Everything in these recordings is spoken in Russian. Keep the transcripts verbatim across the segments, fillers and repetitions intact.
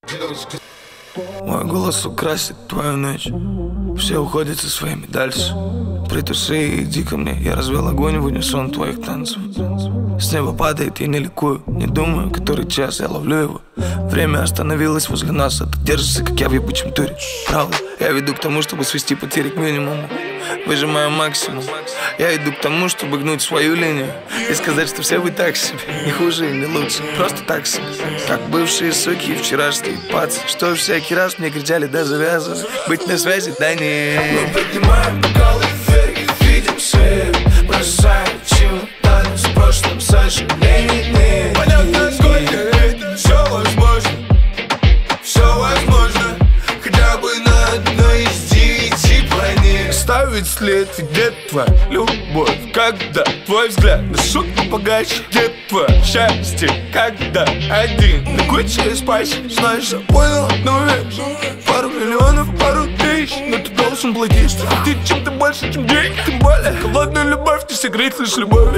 Мой голос украсит твою ночь. Все уходят со своими дальше. Притуши и иди ко мне. Я развел огонь в унисон твоих танцев. С неба падает, я не ликую. Не думаю, который час я ловлю его. Время остановилось возле нас, а ты держишься, как я в ебучем туре. Правда, я веду к тому, чтобы свести потери к минимуму. Выжимаю максимум. Я иду к тому, чтобы гнуть свою линию и сказать, что все вы так себе. Не хуже и не лучше, просто так себе. Как бывшие суки и вчерашние пацы, что всякий раз мне кричали, да завязывай. Быть на связи, да не. Мы поднимаем бокалы вверх и видим свет. Бросаем чемоданы с прошлым сожалениями. Понятно, сколько это все возможно. Все возможно, хотя бы на одной из девяти планет. Ставить след, где твоя любовь? Когда твой взгляд на шутку погашет? Где твое счастье? Когда один на куче спасибо. Знаешь, я понял одну вещь. Пару миллионов, пару тысяч, но ты должен платить, что ты чем-то больше, чем деньги. Тем более, холодную любовь не согреть лишь любовью.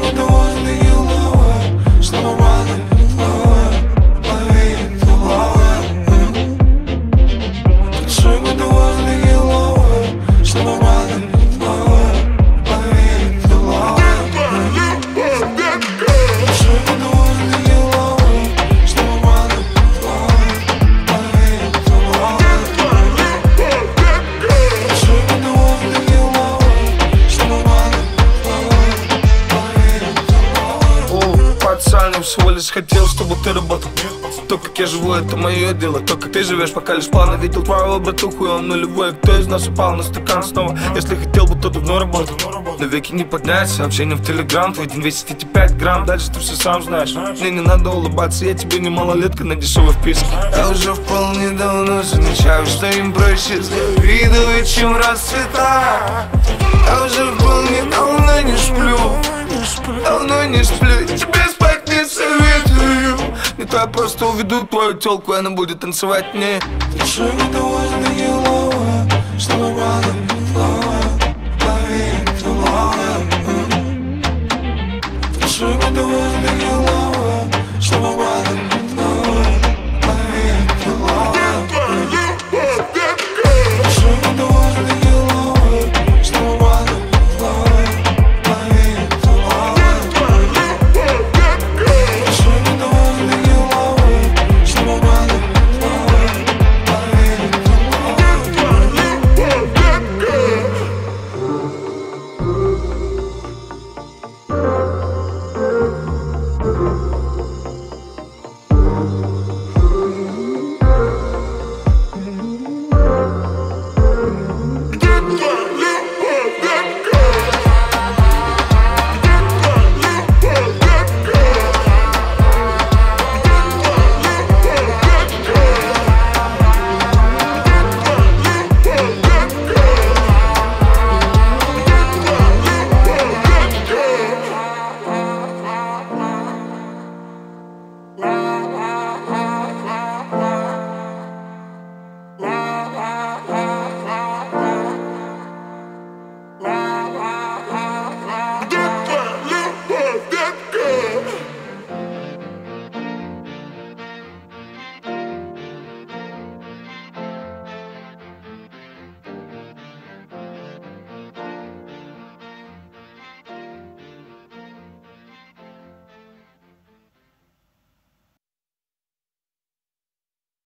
Всего лишь хотел, чтобы ты работал. То, как я живу, это мое дело. То, как ты живешь, пока лишь планы. Видел твоего братуху, и он нулевой. Кто из нас упал на стакан снова? Если хотел бы, то давно работал. Но веки не поднять, сообщение в телеграм. Твой день весит эти пять грамм. Дальше ты все сам знаешь. Мне не надо улыбаться, я тебе не малолетка на дешевой вписке. Я уже вполне давно замечаю, что им проще завидовать, чем расцветать. Я уже вполне давно не сплю. Давно не сплю, тебе спать не советую. Не то я просто уведу твою тёлку, и она будет танцевать мне. Дыши недовольно еловая, снова рядом плавая, поверь, ты ловая. Дыши недовольно еловая.